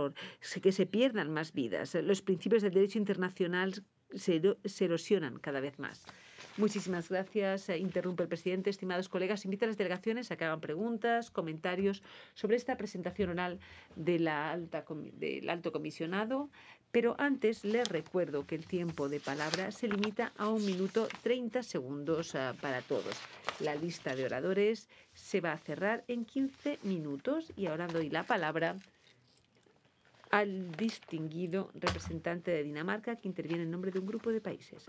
terror, que se pierdan más vidas. Los principios del derecho internacional se erosionan cada vez más. Muchísimas gracias. Interrumpe el presidente. Estimados colegas, invito a las delegaciones a que hagan preguntas, comentarios sobre esta presentación oral del alto comisionado. Pero antes les recuerdo que el tiempo de palabra se limita a 1 minuto 30 segundos para todos. La lista de oradores se va a cerrar en 15 minutos y ahora doy la palabra al distinguido representante de Dinamarca que interviene en nombre de un grupo de países.